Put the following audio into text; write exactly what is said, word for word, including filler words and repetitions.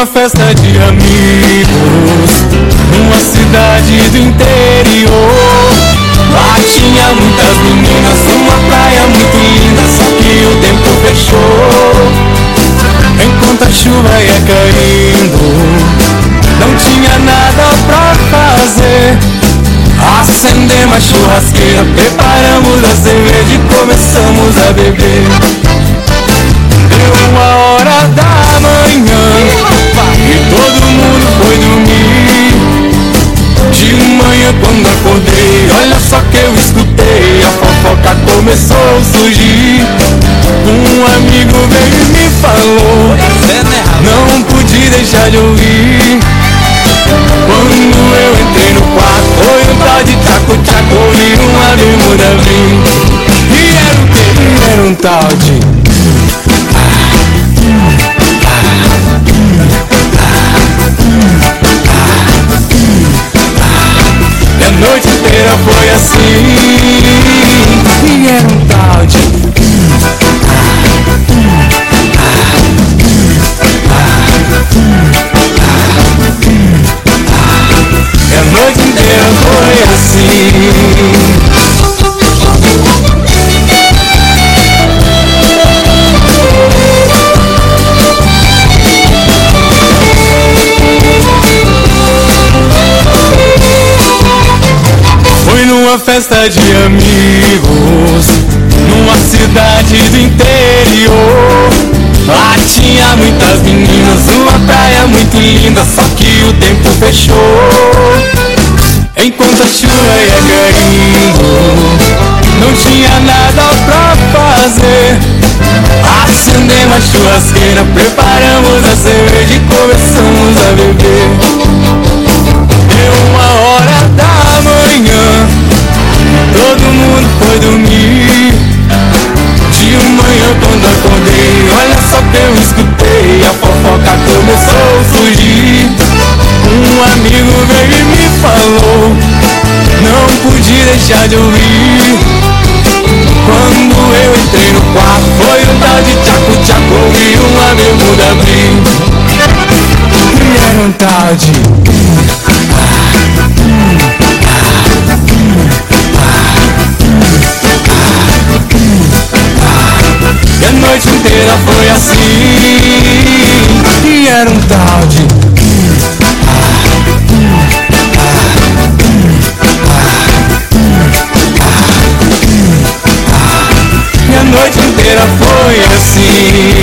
numa festa de amigos, numa cidade do interior. Lá tinha muitas meninas, uma praia muito linda, só que o tempo fechou. Enquanto a chuva ia caindo, não tinha nada pra fazer. Acendemos a churrasqueira, preparamos a cerveja e começamos a beber. Deu uma hora da manhã e todo mundo foi dormir. De manhã quando acordei, olha só que eu escutei, a fofoca começou a surgir. Um amigo veio e me falou, não pude deixar de ouvir. Quando eu entrei no quarto, foi um tal de tchaco-tchaco, ouvi uma bermuda vir. E era o que? Era um tal de... E a noite inteira foi assim. E era um tal de... E a noite inteira foi assim. Numa festa de amigos, numa cidade do interior. Lá tinha muitas meninas, uma praia muito linda, só que o tempo fechou. Enquanto a chuva ia caindo, não tinha nada pra fazer. Acendemos a churrasqueira, preparamos a cerveja e começamos a beber. Deu uma hora da manhã, todo mundo foi dormir. De manhã quando acordei, olha só que eu escutei, a fofoca começou a surgir. Um amigo veio e me falou, não pude deixar de ouvir. Quando eu entrei no quarto, foi um tal de tchaco-tchaco, ouvi uma bermuda abrir. E era um tal de... E a noite inteira foi assim. E era um tal de... E a noite inteira foi assim.